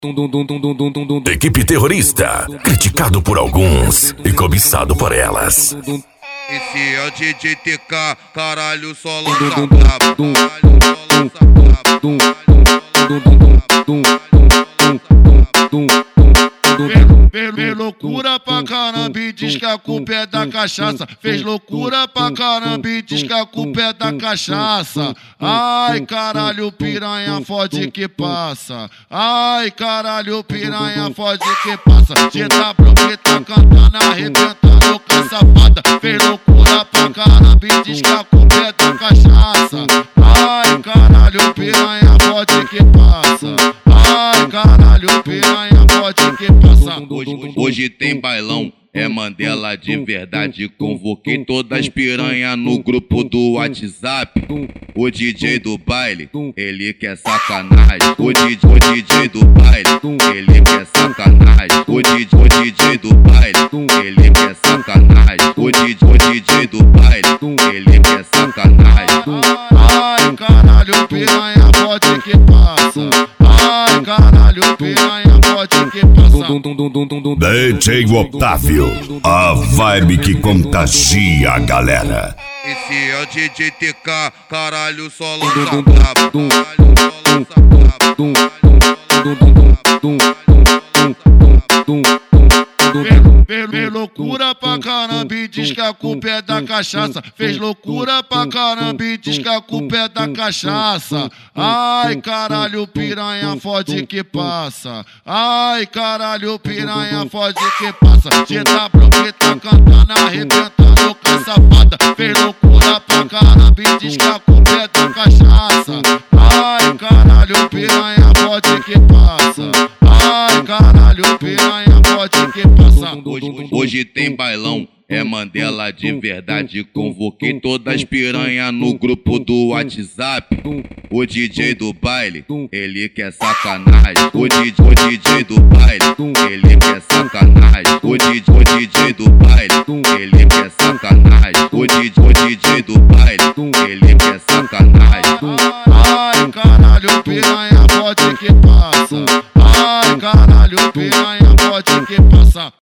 Equipe terrorista, criticado por alguns e cobiçado por elas. Esse é o DJ TK, caralho, só lança brabo. Fez loucura pra caramba e diz que a culpa é da cachaça. Fez loucura pra caramba e diz que a culpa é da cachaça. Ai, caralho, piranha fode que passa. Ai, caralho, piranha fode que passa. GW tá cantando, arrebentando com a safada. Fez loucura pra caramba e diz que a culpa é da cachaça. Ai, caralho, piranha fode que passa. Ai, caralho, piranha fode que passa. Hoje tem bailão, é Mandela de verdade. Convoquei todas as piranhas no grupo do WhatsApp. O DJ do baile, ele quer sacanagem. O DJ do baile, ele quer sacanagem. O DJ do baile, ele quer sacanagem. O DJ do baile, ele quer sacanagem. Ai, caralho, piranha fode que passa. Ai, caralho, piranha fode que passa. DJ Otávio, a vibe que contagia a galera. Esse é o DJ TK, caralho, só lança brabo. Fez loucura pra caramba e diz que a culpa é da cachaça. Fez loucura pra caramba e diz que a culpa é da cachaça. Ai, caralho, piranha fode que passa. Ai, caralho, piranha fode que passa. GW tá cantando, arrebentando com a safada. Fez loucura pra caramba e diz que a culpa é da cachaça. Ai, caralho, piranha fode que passa. Ai, caralho, piranha fode que passa. Hoje tem bailão, é Mandela de verdade. Convoquei todas as piranhas no grupo do WhatsApp. O DJ do baile, ele quer sacanagem. O DJ do baile, ele quer sacanagem. O DJ do baile, ele quer sacanagem. O DJ do baile, ele quer sacanagem. Ai, caralho, piranha fode que passa. Ai, caralho, piranha fode que passa.